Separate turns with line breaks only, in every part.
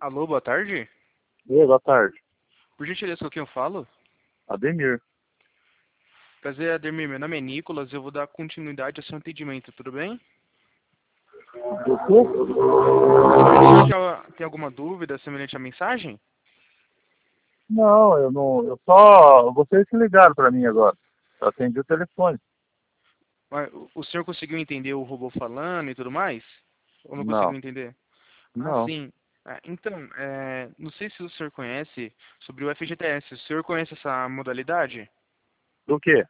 Alô, boa tarde.
Oi, boa tarde.
Por gentileza, com quem eu falo?
Ademir.
Prazer, Ademir. Meu nome é Nicolas. Eu vou dar continuidade ao seu atendimento, tudo bem?
Do quê?
Você já tem alguma dúvida semelhante à mensagem?
Não, eu não. Eu só. Vocês que ligaram para mim agora. Eu atendi o telefone.
Mas o senhor conseguiu entender o robô falando e tudo mais? Ou não conseguiu
Não,
entender? Ah,
não.
sim. Então, não sei se o senhor conhece sobre o FGTS. O senhor conhece essa modalidade?
Do quê?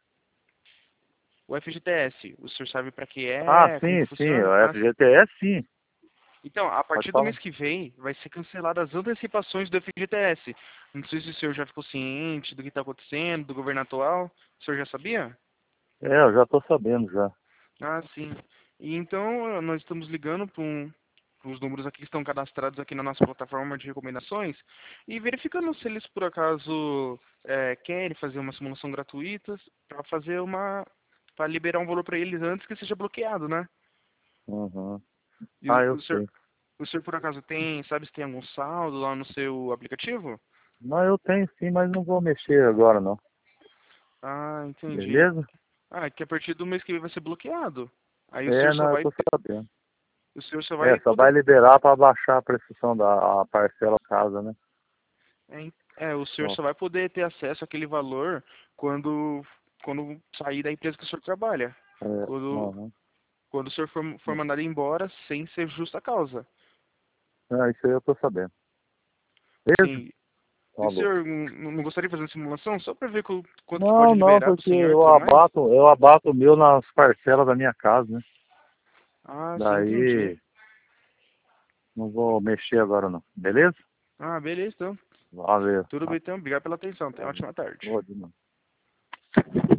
O FGTS, o senhor sabe para que
Ah,
é, como
sim,
que
sim.
funciona?
O
Ah,
FGTS, sim.
então, a
Pode
partir do
falar.
mês que vem, vai ser canceladas as antecipações do FGTS. Não sei se o senhor já ficou ciente do que está acontecendo, do governo atual. O senhor já sabia?
É, eu já tô sabendo já.
Ah, sim. E então, nós estamos ligando para os números aqui que estão cadastrados aqui na nossa plataforma de recomendações e verificando se eles, por acaso, querem fazer uma simulação gratuita para fazer para liberar um valor para eles antes que seja bloqueado, né?
Uhum.
E
Ah, eu sei.
o senhor, por acaso, sabe se tem algum saldo lá no seu aplicativo?
Não, eu tenho sim, mas não vou mexer agora não.
Ah, entendi.
Beleza?
Ah, é que a partir do mês que vem vai ser bloqueado. Aí
É, não, eu tô sabendo.
o senhor só
É,
vai
só
poder,
vai liberar para baixar a prestação da a parcela casa, né?
o senhor
Ó,
só vai poder ter acesso àquele valor quando, quando sair da empresa que o senhor trabalha.
é,
Quando,
uhum.
quando o senhor for mandado embora sem ser justa causa.
Ah, isso aí eu tô sabendo. Beleza?
Sim. E o
Falou.
senhor não gostaria de fazer uma simulação só para ver quanto que pode
Não, não,
liberar para o
porque
senhor e tudo mais?
eu abato o meu nas parcelas da minha casa, né?
Ah, sim, entendi.
Daí não vou mexer agora não. Beleza?
Ah, beleza, então.
Valeu.
Tudo bem, então. Obrigado pela atenção. Tenha uma ótima tarde.
Valeu.